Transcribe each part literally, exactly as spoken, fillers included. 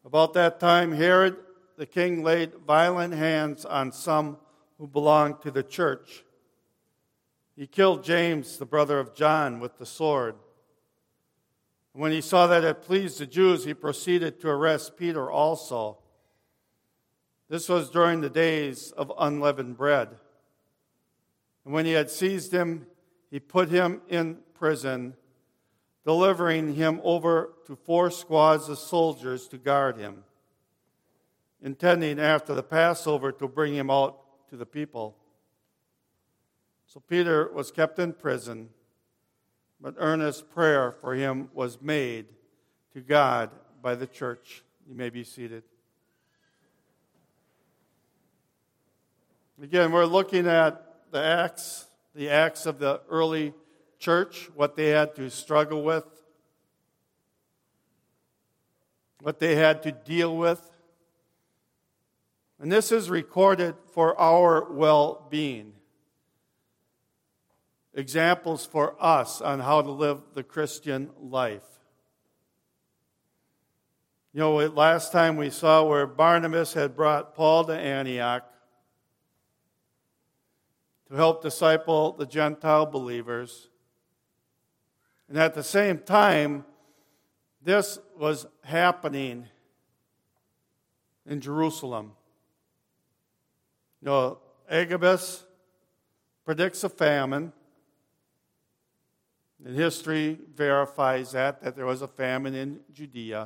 About that time, Herod the king laid violent hands on some who belonged to the church. He killed James, the brother of John, with the sword. When he saw that it pleased the Jews, he proceeded to arrest Peter also. This was during the days of unleavened bread. And when he had seized him, he put him in prison, delivering him over to four squads of soldiers to guard him, intending after the Passover to bring him out to the people. So Peter was kept in prison, but earnest prayer for him was made to God by the church. You may be seated. Again, we're looking at the acts, the acts of the early church, what they had to struggle with, what they had to deal with. And this is recorded for our well-being. Examples for us on how to live the Christian life. You know, last time we saw where Barnabas had brought Paul to Antioch to help disciple the Gentile believers. And at the same time, this was happening in Jerusalem. You know, Agabus predicts a famine. And history verifies that, that there was a famine in Judea.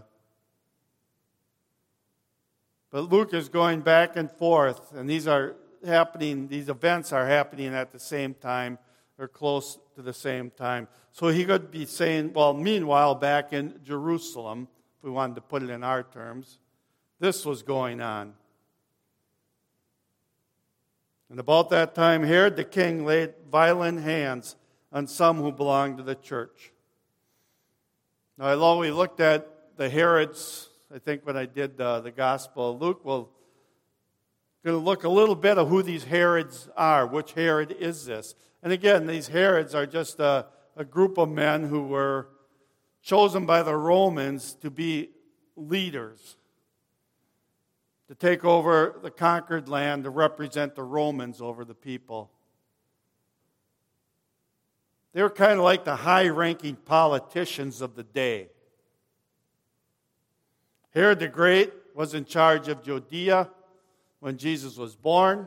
But Luke is going back and forth, and these are happening, these events are happening at the same time, or close to the same time. So he could be saying, well, meanwhile, back in Jerusalem, if we wanted to put it in our terms, this was going on. And about that time, Herod the king laid violent hands on some who belonged to the church. Now, although we looked at the Herods, I think when I did uh, the Gospel of Luke, we'll going to look a little bit of who these Herods are. Which Herod is this? And again, these Herods are just a, a group of men who were chosen by the Romans to be leaders, to take over the conquered land, to represent the Romans over the people. They were kind of like the high-ranking politicians of the day. Herod the Great was in charge of Judea when Jesus was born.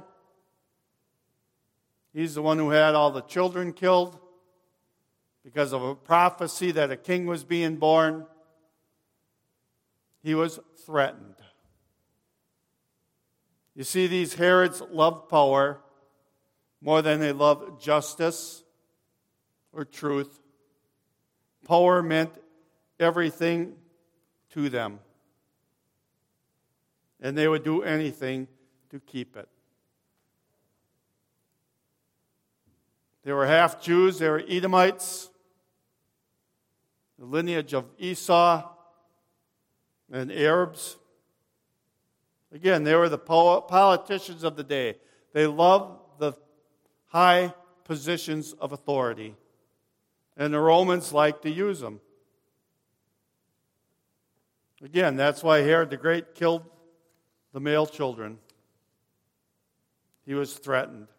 He's the one who had all the children killed because of a prophecy that a king was being born. He was threatened. You see, these Herods loved power more than they loved justice or truth. Power meant everything to them. And they would do anything to keep it. They were half Jews, they were Edomites, the lineage of Esau and Arabs. Again, they were the politicians of the day. They loved the high positions of authority. And the Romans liked to use them. Again, that's why Herod the Great killed the male children. He was threatened.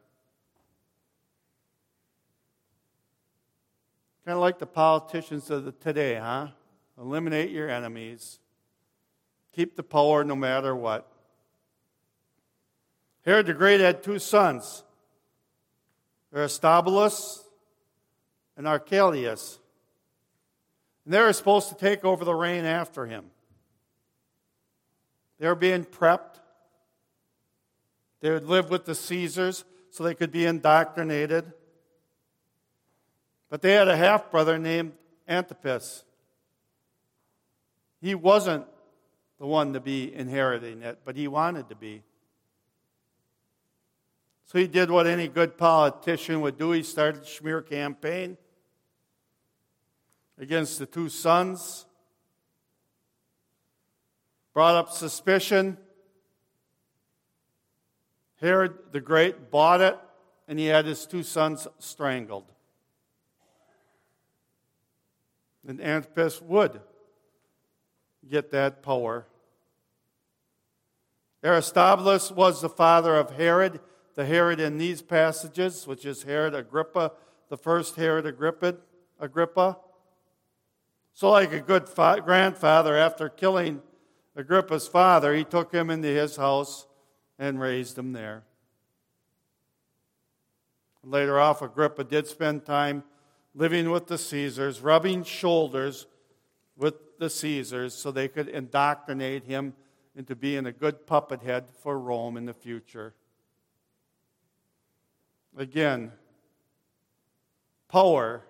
Kind of like the politicians of the today, huh? Eliminate your enemies. Keep the power no matter what. Herod the Great had two sons, Aristobulus and Archelaus. And they were supposed to take over the reign after him. They were being prepped. They would live with the Caesars so they could be indoctrinated. But they had a half-brother named Antipas. He wasn't the one to be inheriting it, but he wanted to be. So he did what any good politician would do. He started a smear campaign against the two sons. Brought up suspicion. Herod the Great bought it, and he had his two sons strangled. And Antipas would get that power. Aristobulus was the father of Herod, the Herod in these passages, which is Herod Agrippa, the first Herod Agrippa. Agrippa. So like a good fa- grandfather, after killing Agrippa's father, he took him into his house and raised him there. Later off, Agrippa did spend time living with the Caesars, rubbing shoulders with the Caesars so they could indoctrinate him into being a good puppet head for Rome in the future. Again, power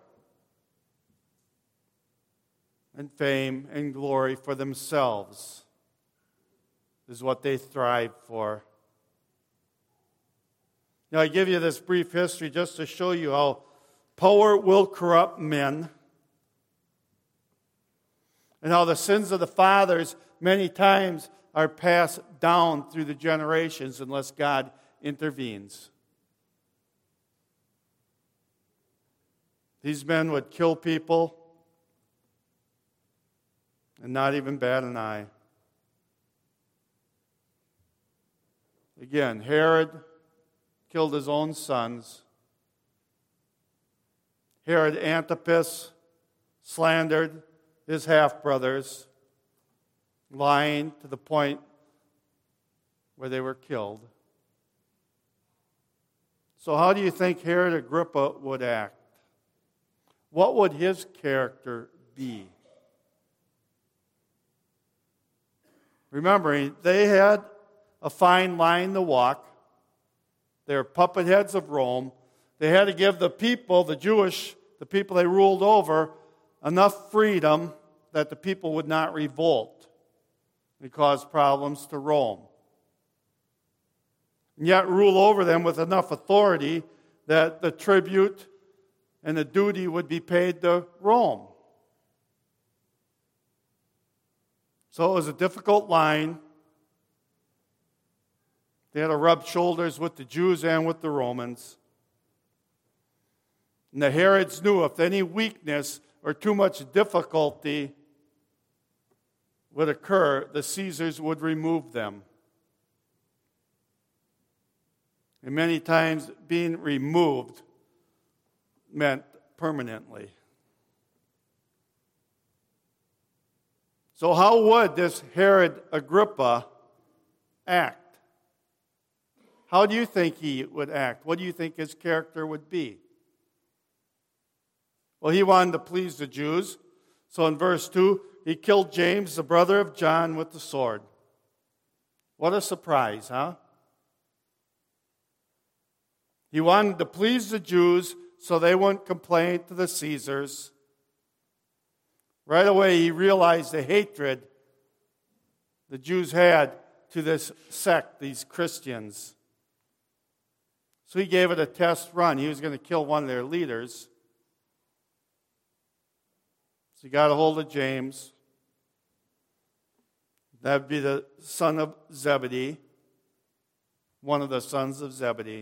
and fame and glory for themselves is what they thrive for. Now, I give you this brief history just to show you how power will corrupt men and how the sins of the fathers many times are passed down through the generations unless God intervenes. These men would kill people and not even bat an eye. Again, Herod killed his own sons. Herod Antipas slandered his half-brothers, lying to the point where they were killed. So how do you think Herod Agrippa would act? What would his character be? Remembering, they had a fine line to walk. They were puppet heads of Rome. They had to give the people, the Jewish, the people they ruled over, enough freedom that the people would not revolt and cause problems to Rome. And yet rule over them with enough authority that the tribute and the duty would be paid to Rome. So it was a difficult line. They had to rub shoulders with the Jews and with the Romans. And the Herods knew if any weakness or too much difficulty would occur, the Caesars would remove them. And many times being removed meant permanently. So how would this Herod Agrippa act? How do you think he would act? What do you think his character would be? Well, he wanted to please the Jews. So in verse two, he killed James, the brother of John, with the sword. What a surprise, huh? He wanted to please the Jews so they wouldn't complain to the Caesars. Right away, he realized the hatred the Jews had to this sect, these Christians. So he gave it a test run. He was going to kill one of their leaders. So he got a hold of James. That would be the son of Zebedee, one of the sons of Zebedee.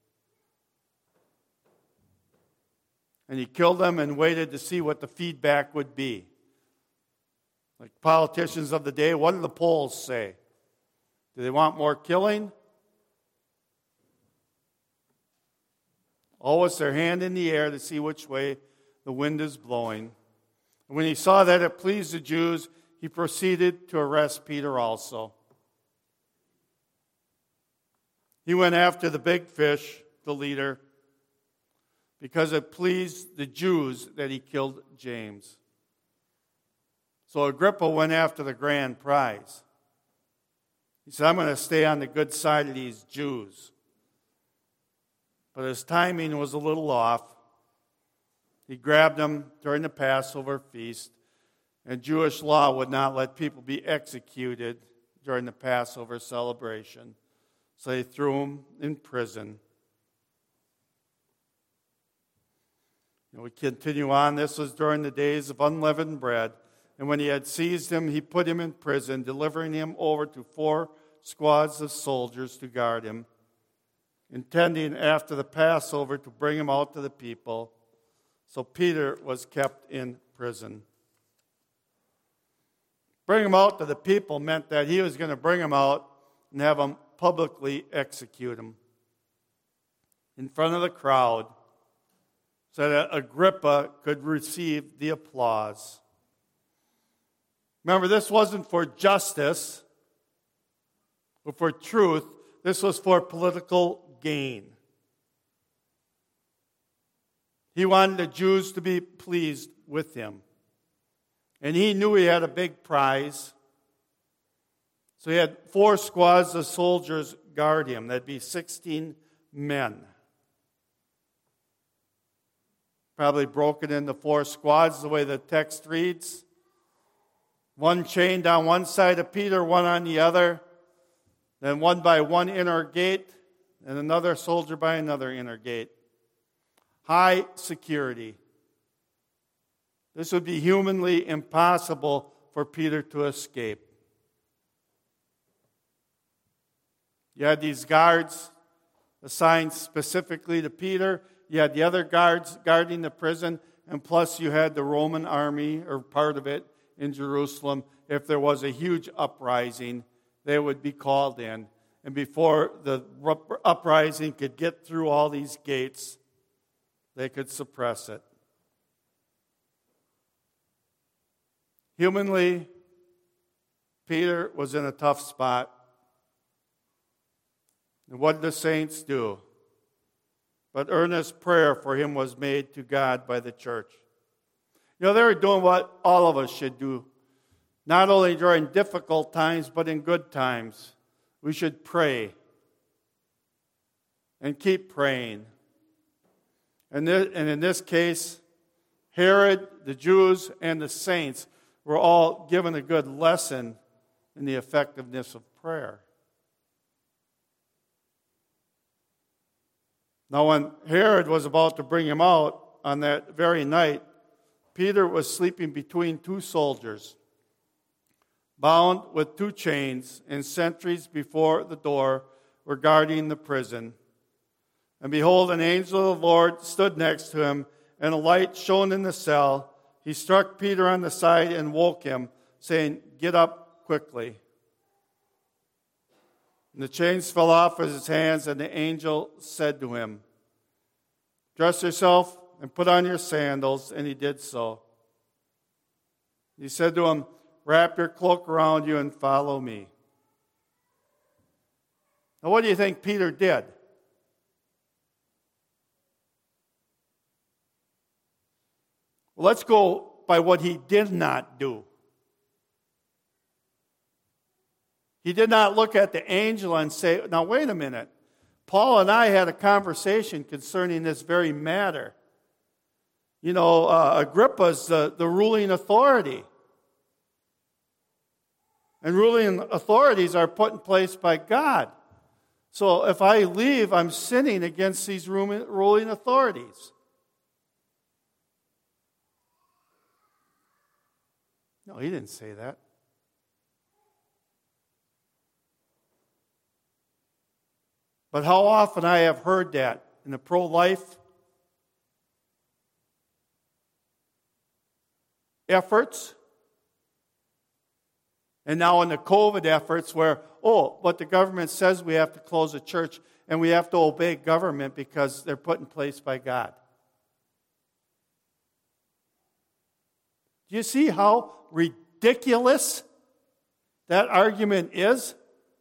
And he killed them and waited to see what the feedback would be. Like politicians of the day, what do the polls say? Do they want more killing? Always their hand in the air to see which way the wind is blowing. And when he saw that it pleased the Jews, he proceeded to arrest Peter also. He went after the big fish, the leader, because it pleased the Jews that he killed James. So Agrippa went after the grand prize. He said, I'm going to stay on the good side of these Jews. But his timing was a little off. He grabbed them during the Passover feast, and Jewish law would not let people be executed during the Passover celebration. So they threw him in prison. And we continue on. This was during the days of unleavened bread. And when he had seized him, he put him in prison, delivering him over to four squads of soldiers to guard him, intending after the Passover to bring him out to the people. So Peter was kept in prison. Bring him out to the people meant that he was going to bring him out and have them publicly execute him in front of the crowd so that Agrippa could receive the applause. Remember, this wasn't for justice or for truth. This was for political gain. He wanted the Jews to be pleased with him. And he knew he had a big prize. So he had four squads of soldiers guard him. That'd be sixteen men. Probably broken into four squads, the way the text reads. One chained on one side of Peter, one on the other. Then one by one inner gate, and another soldier by another inner gate. High security. This would be humanly impossible for Peter to escape. You had these guards assigned specifically to Peter. You had the other guards guarding the prison, and plus you had the Roman army, or part of it, in Jerusalem. If there was a huge uprising, they would be called in. And before the uprising could get through all these gates, they could suppress it. Humanly, Peter was in a tough spot. And what did the saints do? But earnest prayer for him was made to God by the church. You know, they were doing what all of us should do. Not only during difficult times, but in good times. We should pray. And keep praying. And, this, and in this case, Herod, the Jews, and the saints were all given a good lesson in the effectiveness of prayer. Now, when Herod was about to bring him out on that very night, Peter was sleeping between two soldiers, bound with two chains, and sentries before the door were guarding the prison. And behold, an angel of the Lord stood next to him, and a light shone in the cell. He struck Peter on the side and woke him, saying, "Get up quickly." And the chains fell off of his hands, and the angel said to him, "Dress yourself and put on your sandals." And he did so. He said to him, "Wrap your cloak around you and follow me." Now, what do you think Peter did? Well, let's go by what he did not do. He did not look at the angel and say, "Now, wait a minute. Paul and I had a conversation concerning this very matter. You know, uh, Agrippa's the, the ruling authority. And ruling authorities are put in place by God. So if I leave, I'm sinning against these ruling authorities." No, he didn't say that. But how often I have heard that in the pro-life efforts, and now in the COVID efforts where, oh, but the government says we have to close a church and we have to obey government because they're put in place by God. Do you see how ridiculous that argument is?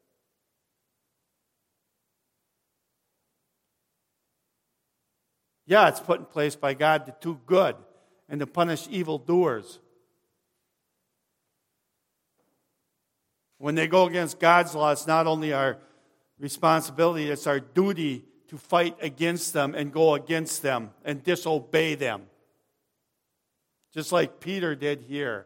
Yeah, it's put in place by God to do good and to punish evildoers. When they go against God's law, it's not only our responsibility, it's our duty to fight against them and go against them and disobey them. Just like Peter did here.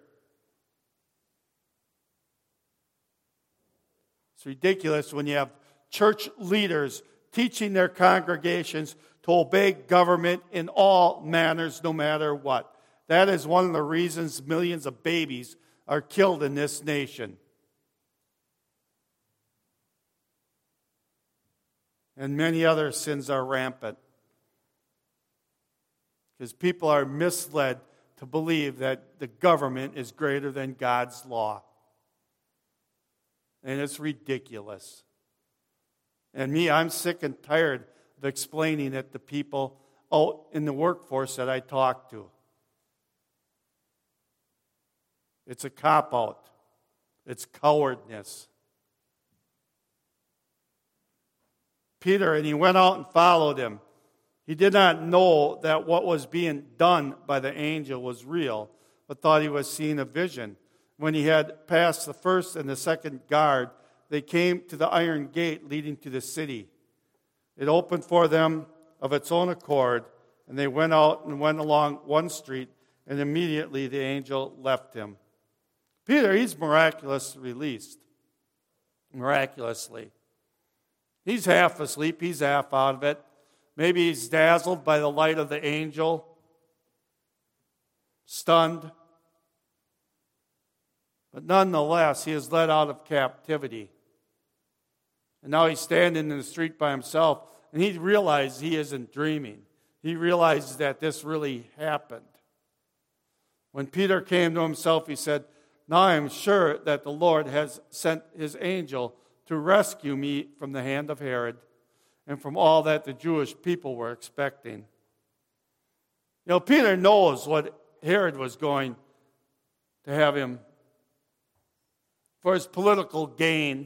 It's ridiculous when you have church leaders teaching their congregations to obey government in all manners, no matter what. That is one of the reasons millions of babies are killed in this nation. And many other sins are rampant. Because people are misled to believe that the government is greater than God's law. And it's ridiculous. And me, I'm sick and tired of explaining it to people out in the workforce that I talk to. It's a cop-out. It's cowardness. Peter, and he went out and followed him. He did not know that what was being done by the angel was real, but thought he was seeing a vision. When he had passed the first and the second guard, they came to the iron gate leading to the city. It opened for them of its own accord, and they went out and went along one street, and immediately the angel left him. Peter, he's miraculously released. Miraculously. He's half asleep. He's half out of it. Maybe he's dazzled by the light of the angel. Stunned. But nonetheless, he is led out of captivity. And now he's standing in the street by himself, and he realizes he isn't dreaming. He realizes that this really happened. When Peter came to himself, he said, "Now I am sure that the Lord has sent his angel to rescue me from the hand of Herod and from all that the Jewish people were expecting." You know, Peter knows what Herod was going to have him for his political gain.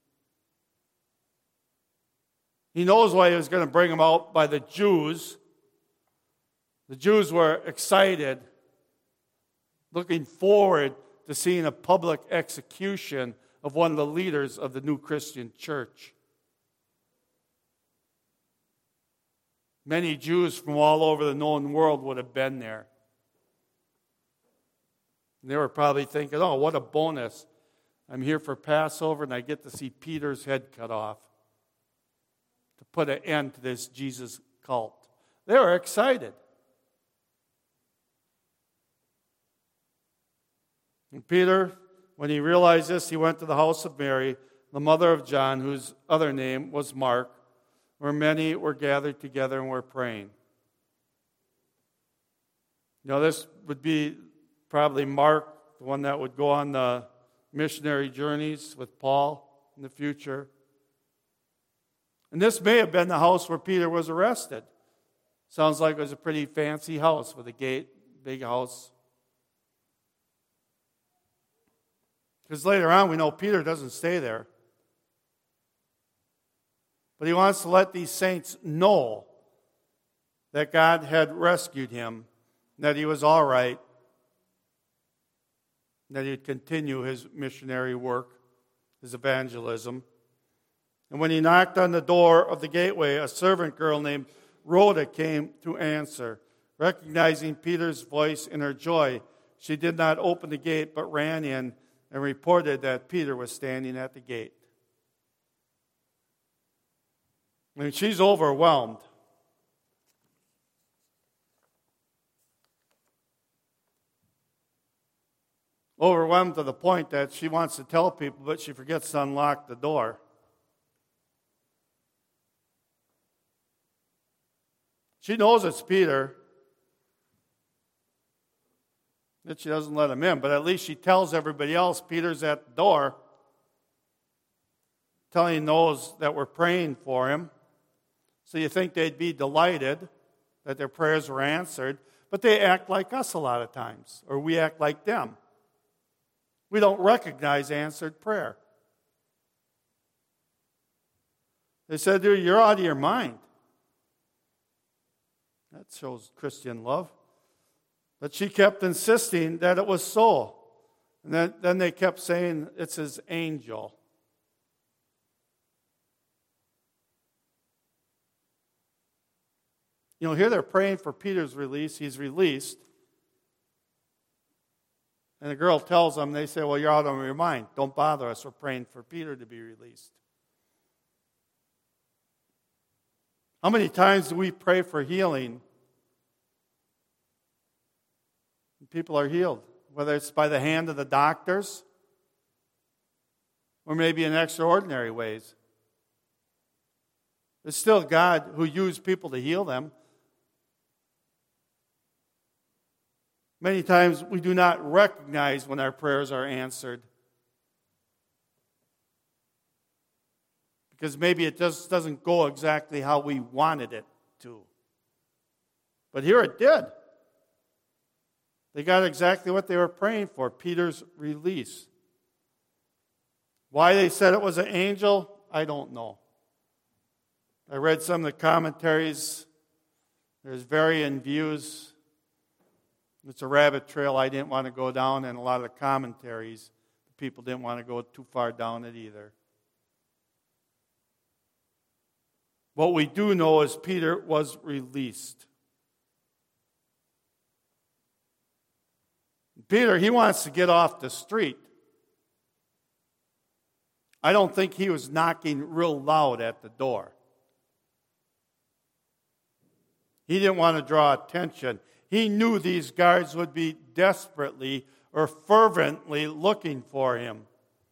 He knows why he was going to bring him out by the Jews. The Jews were excited, looking forward to seeing a public execution of one of the leaders of the new Christian church. Many Jews from all over the known world would have been there. And they were probably thinking, oh, what a bonus. I'm here for Passover and I get to see Peter's head cut off to put an end to this Jesus cult. They were excited. And Peter, when he realized this, he went to the house of Mary, the mother of John, whose other name was Mark, where many were gathered together and were praying. You know, this would be probably Mark, the one that would go on the missionary journeys with Paul in the future. And this may have been the house where Peter was arrested. Sounds like it was a pretty fancy house with a gate, big house. Because later on we know Peter doesn't stay there. But he wants to let these saints know that God had rescued him, that he was all right, that he'd continue his missionary work, his evangelism. And when he knocked on the door of the gateway, a servant girl named Rhoda came to answer. Recognizing Peter's voice in her joy, she did not open the gate but ran in and reported that Peter was standing at the gate. I mean, she's overwhelmed. Overwhelmed to the point that she wants to tell people, but she forgets to unlock the door. She knows it's Peter, that she doesn't let him in, but at least she tells everybody else Peter's at the door, telling those that were praying for him. So you think they'd be delighted that their prayers were answered, but they act like us a lot of times, or we act like them. We don't recognize answered prayer. They said, dude, you're out of your mind. That shows Christian love. But she kept insisting that it was so. And then, then they kept saying, it's his angel. You know, here they're praying for Peter's release. He's released. And the girl tells them, they say, well, you're out of your mind. Don't bother us. We're praying for Peter to be released. How many times do we pray for healing? And people are healed, whether it's by the hand of the doctors or maybe in extraordinary ways. It's still God who used people to heal them. Many times we do not recognize when our prayers are answered because maybe it just doesn't go exactly how we wanted it to. But here it did. They got exactly what they were praying for, Peter's release. Why they said it was an angel, I don't know. I read some of the commentaries. There's varying views. It's a rabbit trail I didn't want to go down, and a lot of the commentaries, people didn't want to go too far down it either. What we do know is Peter was released. Peter, he wants to get off the street. I don't think he was knocking real loud at the door. He didn't want to draw attention. He knew these guards would be desperately or fervently looking for him,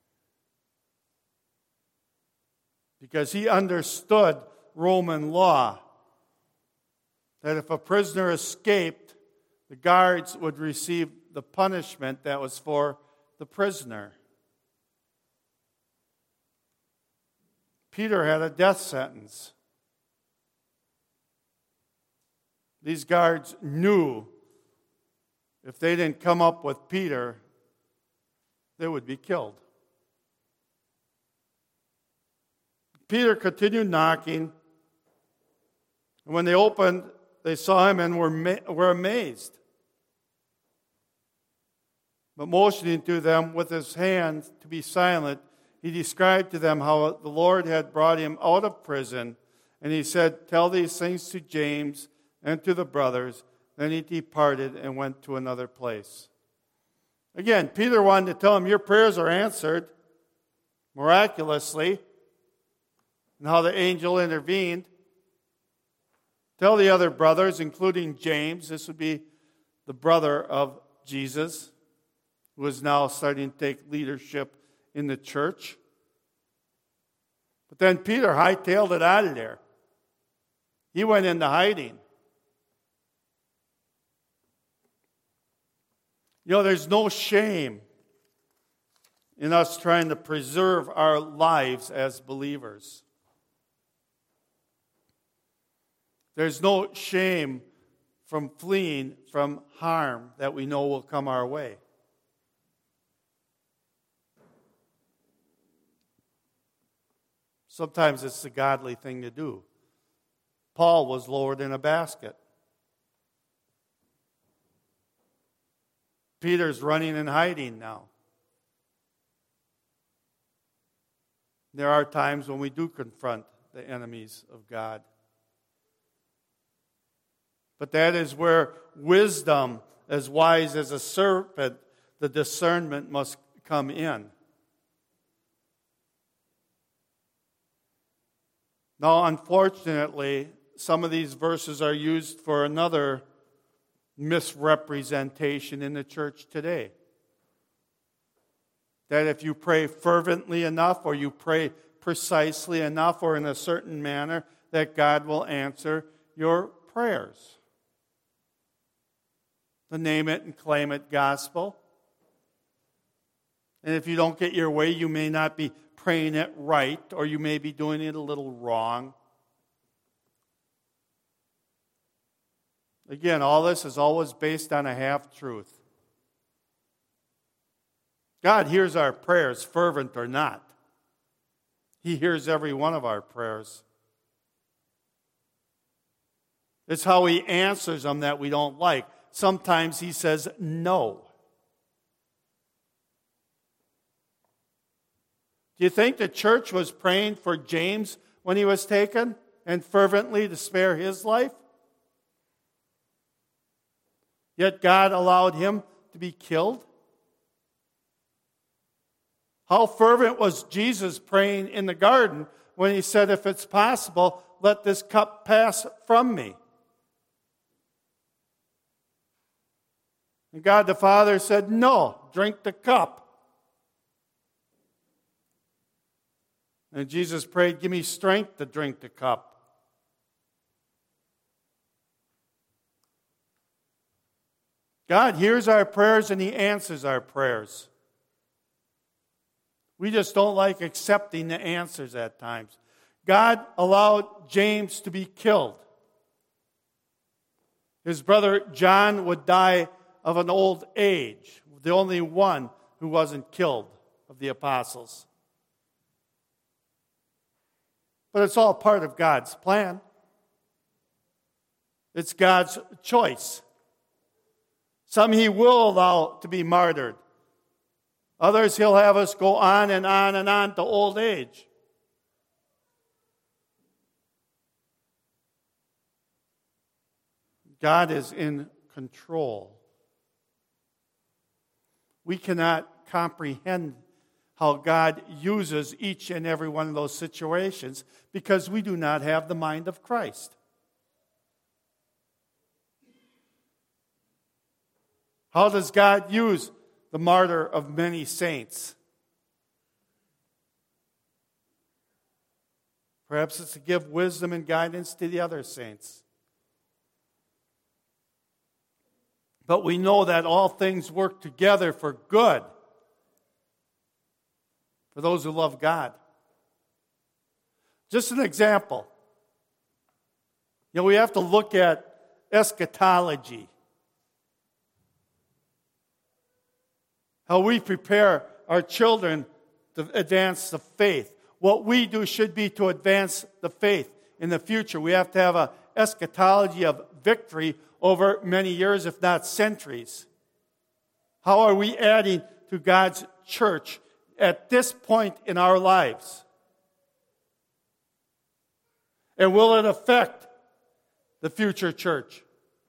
because he understood Roman law, that if a prisoner escaped, the guards would receive the punishment that was for the prisoner. Peter had a death sentence. These guards knew if they didn't come up with Peter, they would be killed. Peter continued knocking, and when they opened, they saw him and were, ma- were amazed. But motioning to them with his hand to be silent, he described to them how the Lord had brought him out of prison. And he said, "Tell these things to James and to the brothers." Then he departed and went to another place. Again, Peter wanted to tell him, your prayers are answered miraculously, and how the angel intervened. Tell the other brothers, including James, this would be the brother of Jesus, who is now starting to take leadership in the church. But then Peter hightailed it out of there. He went into hiding. You know, there's no shame in us trying to preserve our lives as believers. There's no shame from fleeing from harm that we know will come our way. Sometimes it's the godly thing to do. Paul was lowered in a basket. Peter's running and hiding now. There are times when we do confront the enemies of God. But that is where wisdom, as wise as a serpent, the discernment must come in. Now, unfortunately, some of these verses are used for another misrepresentation in the church today. That if you pray fervently enough, or you pray precisely enough, or in a certain manner, that God will answer your prayers. The name it and claim it gospel. And if you don't get your way, you may not be praying it right, or you may be doing it a little wrong. Again, all this is always based on a half-truth. God hears our prayers, fervent or not. He hears every one of our prayers. It's how He answers them that we don't like. Sometimes He says no. Do you think the church was praying for James when he was taken, and fervently to spare his life? Yet God allowed him to be killed? How fervent was Jesus praying in the garden when He said, if it's possible, let this cup pass from me? And God the Father said, no, drink the cup. And Jesus prayed, give me strength to drink the cup. God hears our prayers and He answers our prayers. We just don't like accepting the answers at times. God allowed James to be killed. His brother John would die of an old age, the only one who wasn't killed of the apostles. But it's all part of God's plan. It's God's choice. Some he will allow to be martyred. Others he'll have us go on and on and on to old age. God is in control. We cannot comprehend how God uses each and every one of those situations because we do not have the mind of Christ. How does God use the martyr of many saints? Perhaps it's to give wisdom and guidance to the other saints. But we know that all things work together for good for those who love God. Just an example. You know, we have to look at eschatology. How we prepare our children to advance the faith. What we do should be to advance the faith in the future. We have to have an eschatology of victory over many years, if not centuries. How are we adding to God's church at this point in our lives? And will it affect the future church?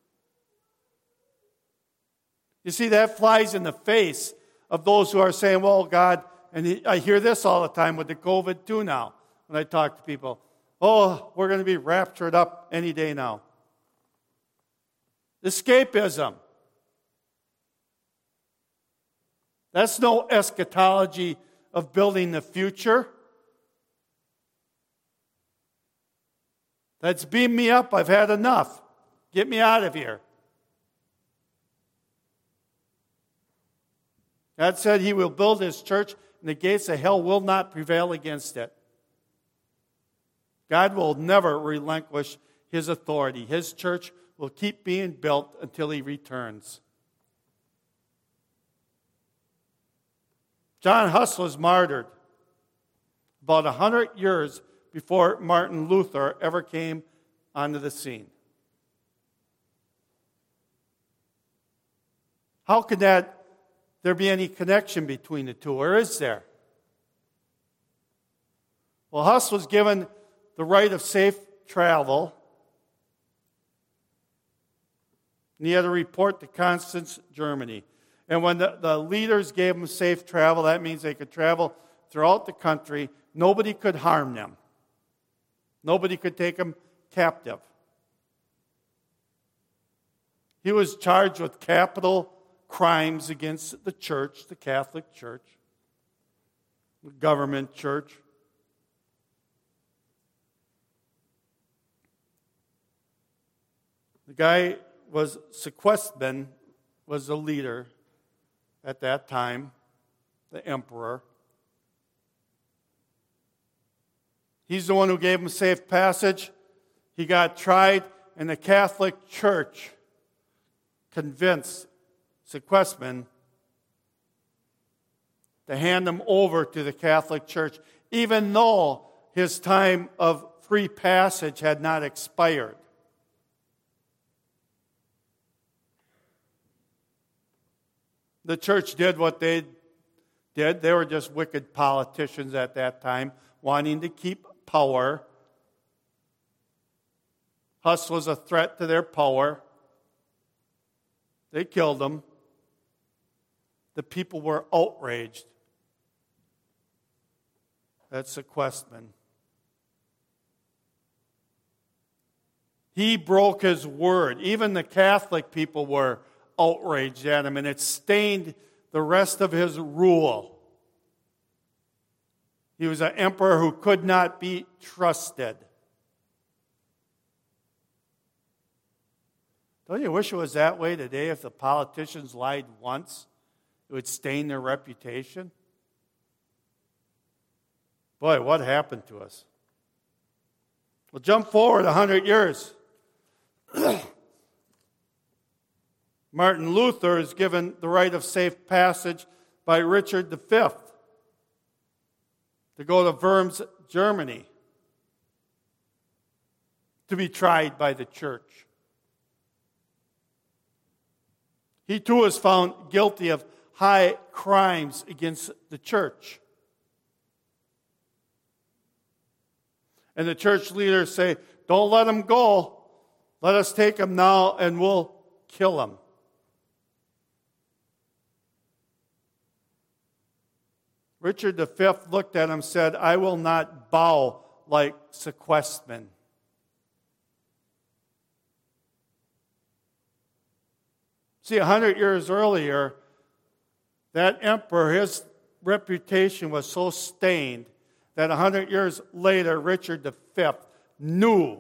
You see, that flies in the face of those who are saying, well, God, and I hear this all the time with the COVID too now, when I talk to people, oh, we're going to be raptured up any day now. Escapism. That's no eschatology of building the future. That's beam me up. I've had enough. Get me out of here. God said he will build his church, and the gates of hell will not prevail against it. God will never relinquish his authority. His church will keep being built until he returns. John Huss was martyred about a hundred years before Martin Luther ever came onto the scene. How could that there be any connection between the two, or is there? Well, Huss was given the right of safe travel, and he had to report to Constance, Germany. And when the, the leaders gave him safe travel, that means they could travel throughout the country. Nobody could harm them. Nobody could take them captive. He was charged with capital crimes against the church, the Catholic Church, the government church. The guy was Sequestman, was the leader at that time, the emperor. He's the one who gave him safe passage. He got tried, and the Catholic Church convinced Sequestman to hand him over to the Catholic Church, even though his time of free passage had not expired. The church did what they did. They were just wicked politicians at that time, wanting to keep power. Huss was a threat to their power. They killed him. The people were outraged at Sequestman. He broke his word. Even the Catholic people were outraged at him, and it stained the rest of his rule. He was an emperor who could not be trusted. Don't you wish it was that way today? If the politicians lied once, it would stain their reputation? Boy, what happened to us? Well, jump forward a hundred years. Martin Luther is given the right of safe passage by Richard the Fifth to go to Worms, Germany, to be tried by the church. He too is found guilty of high crimes against the church. And the church leaders say, don't let him go. Let us take him now and we'll kill him. Richard the Fifth looked at him and said, I will not bow like Sequestman. See, a hundred years earlier, that emperor, his reputation was so stained that a hundred years later, Richard the Fifth knew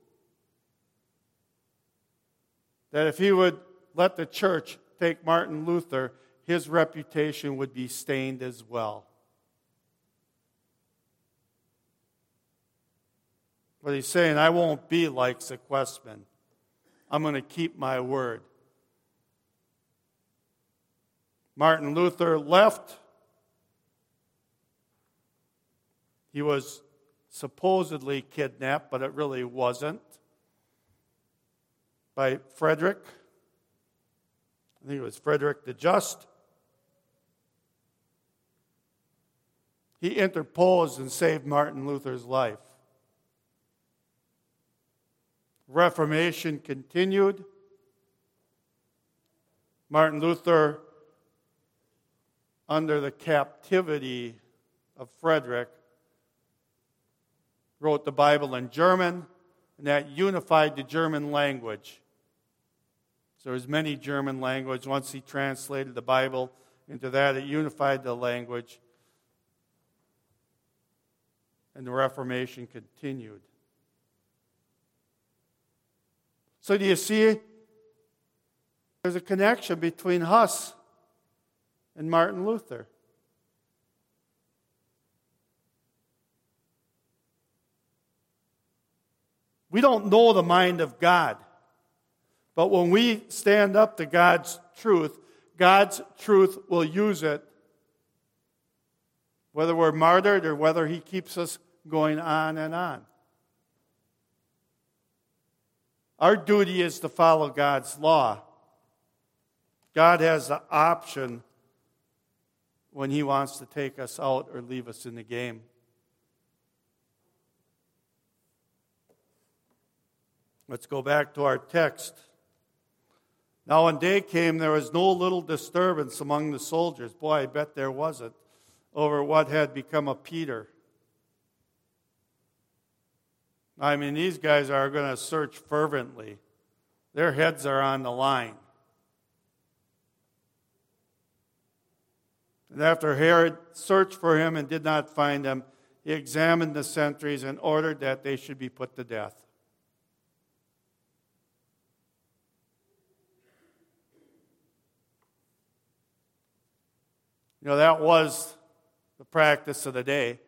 that if he would let the church take Martin Luther, his reputation would be stained as well. But he's saying, I won't be like Sequestman. I'm going to keep my word. Martin Luther left. He was supposedly kidnapped, but it really wasn't, by Frederick. I think it was Frederick the Just. He interposed and saved Martin Luther's life. Reformation continued. Martin Luther, under the captivity of Frederick, wrote the Bible in German, and that unified the German language. So there's many German language. Once he translated the Bible into that, it unified the language, and the Reformation continued. So do you see, there's a connection between Huss and Martin Luther. We don't know the mind of God. But when we stand up to God's truth, God's truth will use it, whether we're martyred or whether He keeps us going on and on. Our duty is to follow God's law. God has the option when He wants to take us out or leave us in the game. Let's go back to our text. Now when day came, there was no little disturbance among the soldiers. Boy, I bet there wasn't, over what had become of Peter. I mean, these guys are going to search fervently. Their heads are on the line. And after Herod searched for him and did not find him, he examined the sentries and ordered that they should be put to death. You know, that was the practice of the day.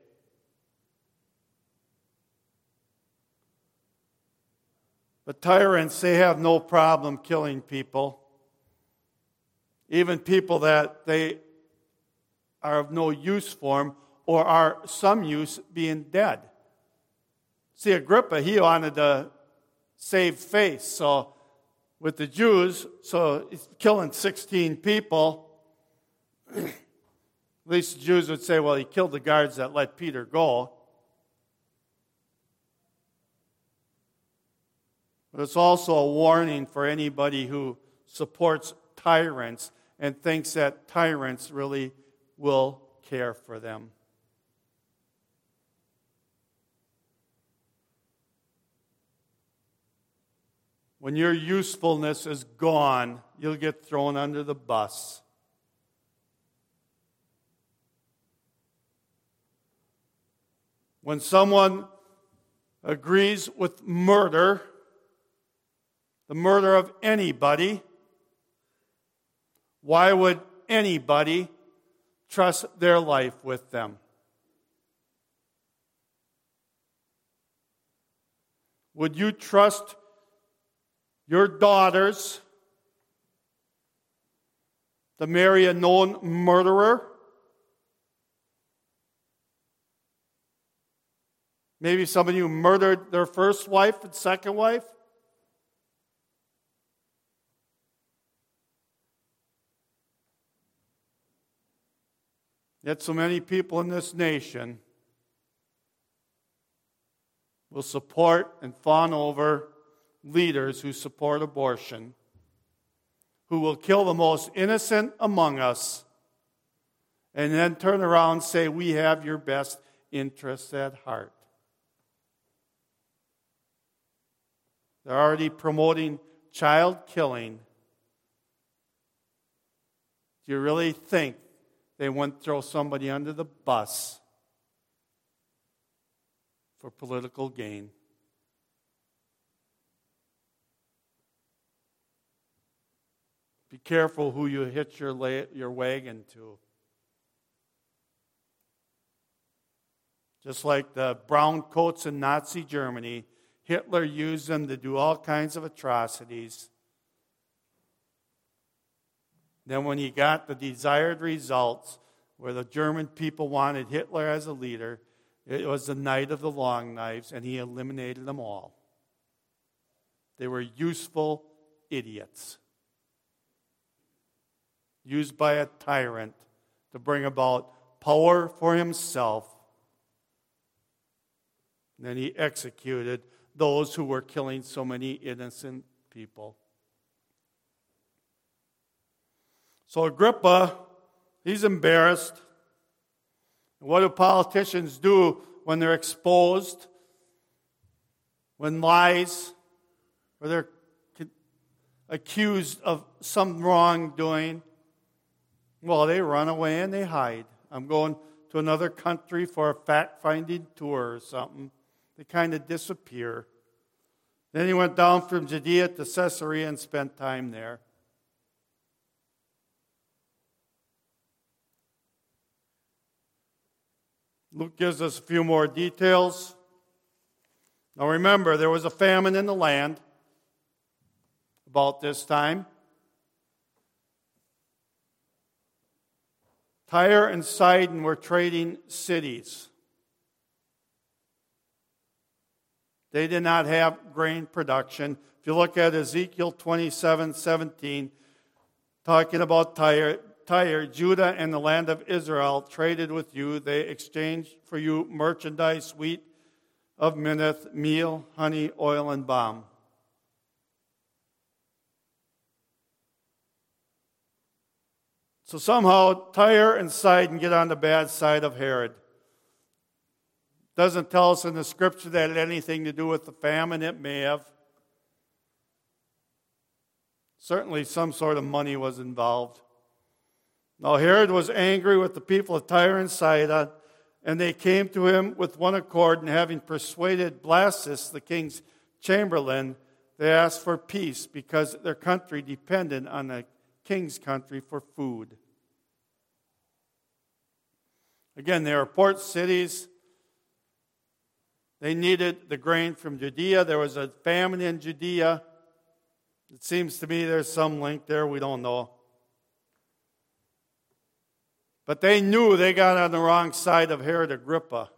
But tyrants, they have no problem killing people. Even people that they are of no use for them, or are some use being dead. See, Agrippa, he wanted to save face. So with the Jews, so he's killing sixteen people. At least the Jews would say, well, he killed the guards that let Peter go. But it's also a warning for anybody who supports tyrants and thinks that tyrants really will care for them. When your usefulness is gone, you'll get thrown under the bus. When someone agrees with murder, the murder of anybody, why would anybody trust their life with them? Would you trust your daughters to marry a known murderer? Maybe somebody who murdered their first wife and second wife? Yet so many people in this nation will support and fawn over leaders who support abortion, who will kill the most innocent among us, and then turn around and say, we have your best interests at heart. They're already promoting child killing. Do you really think they wouldn't throw somebody under the bus for political gain? Be careful who you hitch your, la- your wagon to. Just like the brown coats in Nazi Germany, Hitler used them to do all kinds of atrocities. Then when he got the desired results, where the German people wanted Hitler as a leader, it was the night of the long knives, and he eliminated them all. They were useful idiots, used by a tyrant to bring about power for himself. And then he executed those who were killing so many innocent people. So Agrippa, he's embarrassed. What do politicians do when they're exposed? When lies, or they're accused of some wrongdoing? Well, they run away and they hide. I'm going to another country for a fact-finding tour or something. They kind of disappear. Then he went down from Judea to Caesarea and spent time there. Luke gives us a few more details. Now remember, there was a famine in the land about this time. Tyre and Sidon were trading cities. They did not have grain production. If you look at Ezekiel twenty-seven seventeen, talking about Tyre, Tyre, Judah and the land of Israel traded with you. They exchanged for you merchandise, wheat of Minnith, meal, honey, oil, and balm. So somehow Tyre and Sidon get on the bad side of Herod. Doesn't tell us in the scripture that it had anything to do with the famine. It may have. Certainly some sort of money was involved. Now Herod was angry with the people of Tyre and Sidon, and they came to him with one accord, and having persuaded Blastus, the king's chamberlain, they asked for peace because their country depended on the king's country for food. Again, they were port cities. They needed the grain from Judea. There was a famine in Judea. It seems to me there's some link there. We don't know. But they knew they got on the wrong side of Herod Agrippa.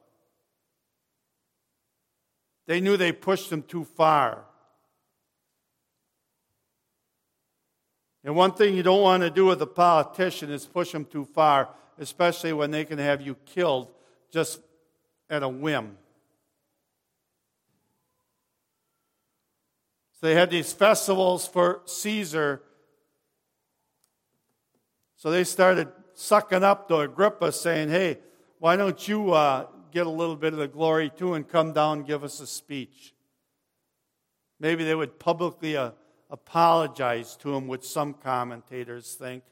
They knew they pushed him too far. And one thing you don't want to do with a politician is push them too far, especially when they can have you killed just at a whim. So they had these festivals for Caesar. So they started sucking up to Agrippa, saying, hey, why don't you uh, get a little bit of the glory too and come down and give us a speech? Maybe they would publicly uh, apologize to him, which some commentators think.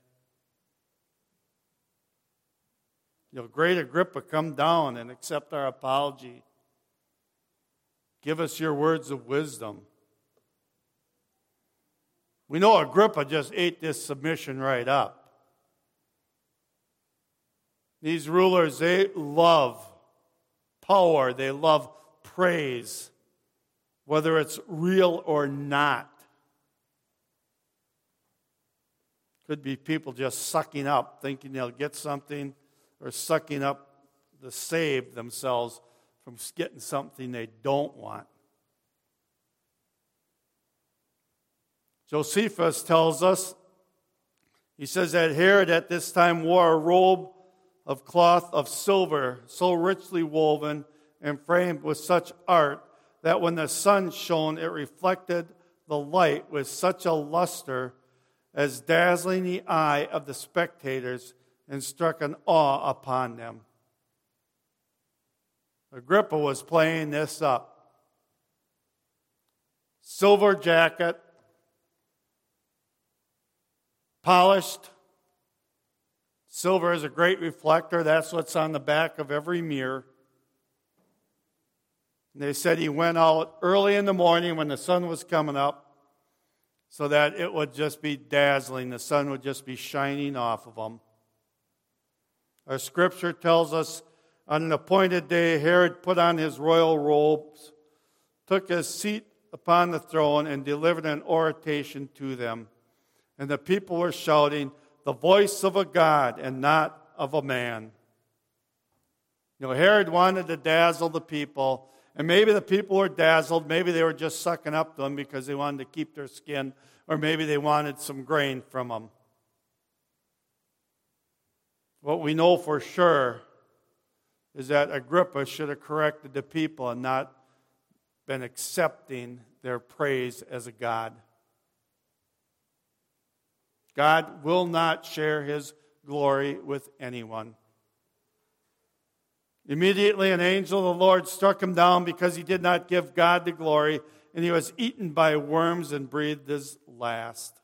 You know, great Agrippa, come down and accept our apology. Give us your words of wisdom. We know Agrippa just ate this submission right up. These rulers, they love power. They love praise. whether it's real or not. Could be people just sucking up, thinking they'll get something, or sucking up to save themselves from getting something they don't want. Josephus tells us, he says that Herod at this time wore a robe of cloth of silver, so richly woven and framed with such art that when the sun shone, it reflected the light with such a luster as dazzling the eye of the spectators and struck an awe upon them. Agrippa was playing this up. Silver jacket, polished. Silver is a great reflector. That's what's on the back of every mirror. And they said he went out early in the morning when the sun was coming up so that it would just be dazzling. The sun would just be shining off of him. Our scripture tells us on an appointed day, Herod put on his royal robes, took his seat upon the throne, and delivered an oration to them. And the people were shouting, "The voice of a God and not of a man." You know, Herod wanted to dazzle the people, and maybe the people were dazzled. Maybe they were just sucking up to him because they wanted to keep their skin, or maybe they wanted some grain from him. What we know for sure is that Agrippa should have corrected the people and not been accepting their praise as a god. God will not share his glory with anyone. Immediately an angel of the Lord struck him down because he did not give God the glory, and he was eaten by worms and breathed his last.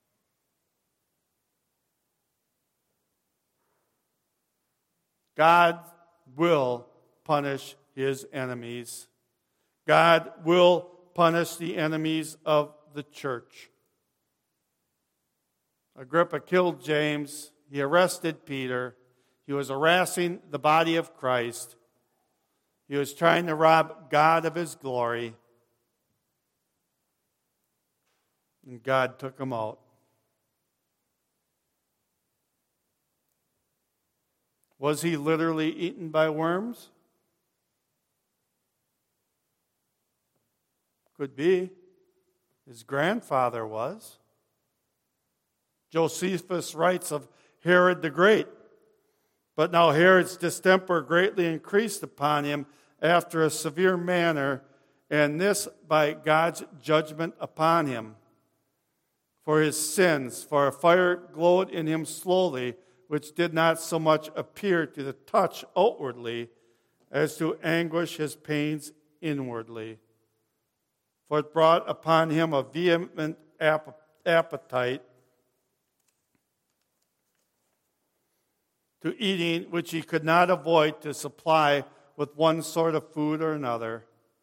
God will punish his enemies. God will punish the enemies of the church. Agrippa killed James. He arrested Peter. He was harassing the body of Christ. He was trying to rob God of his glory. And God took him out. Was he literally eaten by worms? Could be. His grandfather was. Josephus writes of Herod the Great. But now Herod's distemper greatly increased upon him after a severe manner, and this by God's judgment upon him for his sins. For a fire glowed in him slowly, which did not so much appear to the touch outwardly as to anguish his pains inwardly. For it brought upon him a vehement appetite to eating, which he could not avoid to supply with one sort of food or another.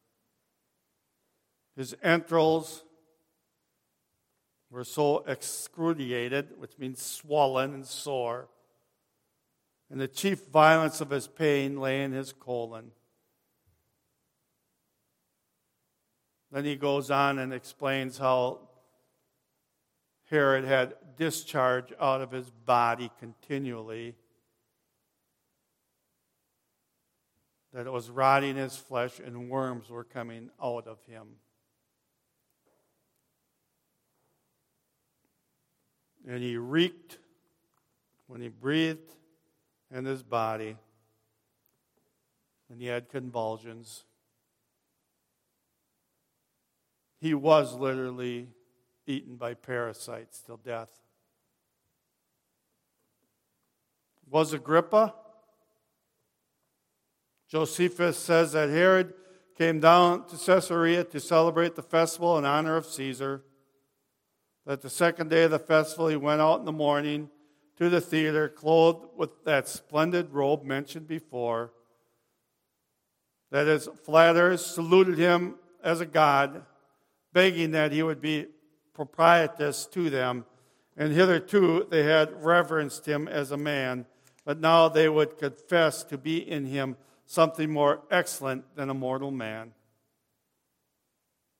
His entrails were so excruciated, which means swollen and sore, and the chief violence of his pain lay in his colon. Then he goes on and explains how Herod had discharge out of his body continually, that it was rotting his flesh and worms were coming out of him. And he reeked when he breathed in his body, and he had convulsions. He was literally eaten by parasites till death. Was Agrippa? Josephus says that Herod came down to Caesarea to celebrate the festival in honor of Caesar. That the second day of the festival he went out in the morning to the theater, clothed with that splendid robe mentioned before. That his flatterers saluted him as a god, begging that he would be propitious to them. And hitherto they had reverenced him as a man, but now they would confess to be in him something more excellent than a mortal man.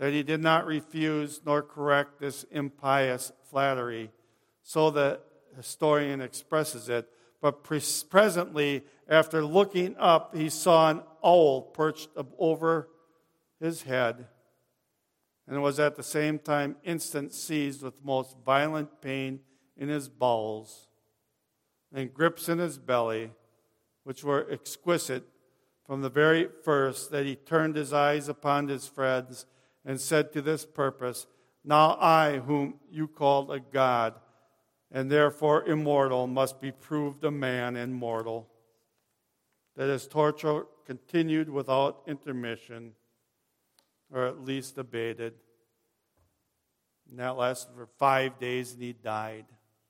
that he did not refuse nor correct this impious flattery. So the historian expresses it. But pres- presently, after looking up, he saw an owl perched over his head, and was at the same time instant seized with most violent pain in his bowels, and grips in his belly, which were exquisite from the very first, that he turned his eyes upon his friends, and said to this purpose, Now I, whom you called a god, and therefore immortal, must be proved a man and mortal. That his torture continued without intermission, or at least abated. And that lasted for five days, and he died.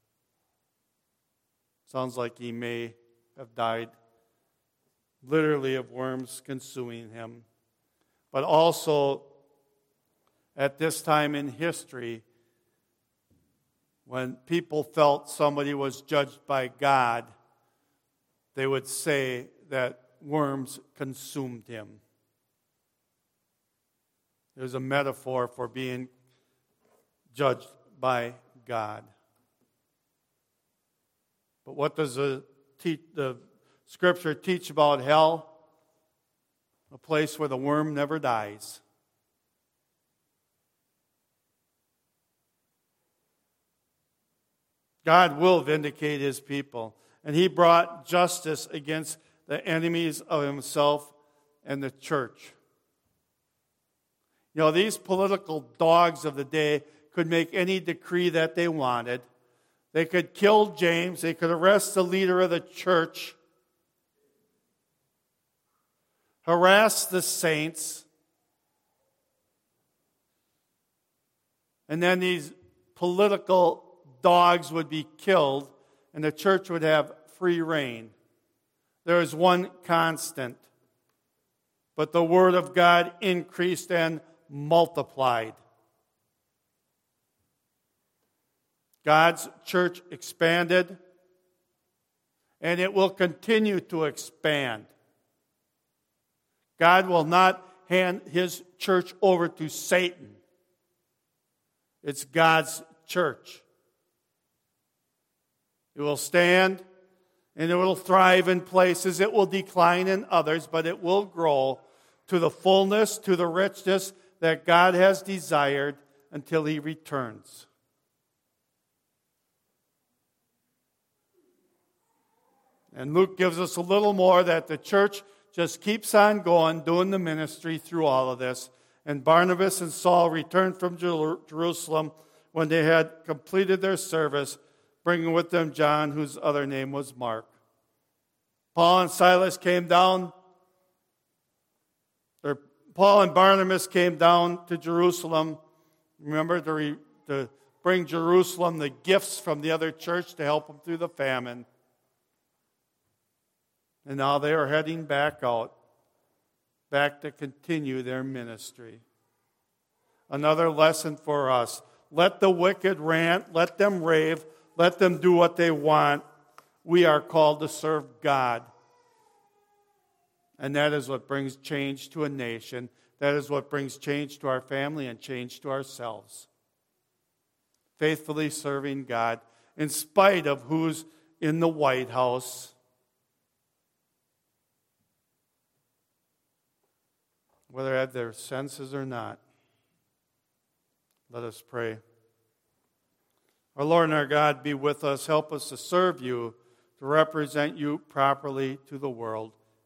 Sounds like he may have died literally of worms consuming him. But also, at this time in history, when people felt somebody was judged by God, they would say that worms consumed him. It was a metaphor for being judged by God. But what does the, te- the Scripture teach about hell? A place where the worm never dies. God will vindicate his people. And he brought justice against the enemies of himself and the church. You know, these political dogs of the day could make any decree that they wanted. They could kill James. They could arrest the leader of the church. Harass the saints. And then these political dogs would be killed, and the church would have free reign. There is one constant, but the word of God increased and multiplied. God's church expanded, and it will continue to expand. God will not hand his church over to Satan. It's God's church. It will stand, and it will thrive in places. It will decline in others, but it will grow to the fullness, to the richness that God has desired until he returns. And Luke gives us a little more, that the church just keeps on going, doing the ministry through all of this. And Barnabas and Saul returned from Jer- Jerusalem when they had completed their service, bringing with them John, whose other name was Mark. Paul and Silas came down, or Paul and Barnabas came down to Jerusalem. Remember, to, re, to bring Jerusalem the gifts from the other church to help them through the famine. And now they are heading back out, back to continue their ministry. Another lesson for us. Let the wicked rant, let them rave, let them do what they want. We are called to serve God. And that is what brings change to a nation. That is what brings change to our family and change to ourselves. Faithfully serving God in spite of who's in the White House. Whether they have their senses or not. Let us pray. Our Lord and our God, be with us. Help us to serve you, to represent you properly to the world.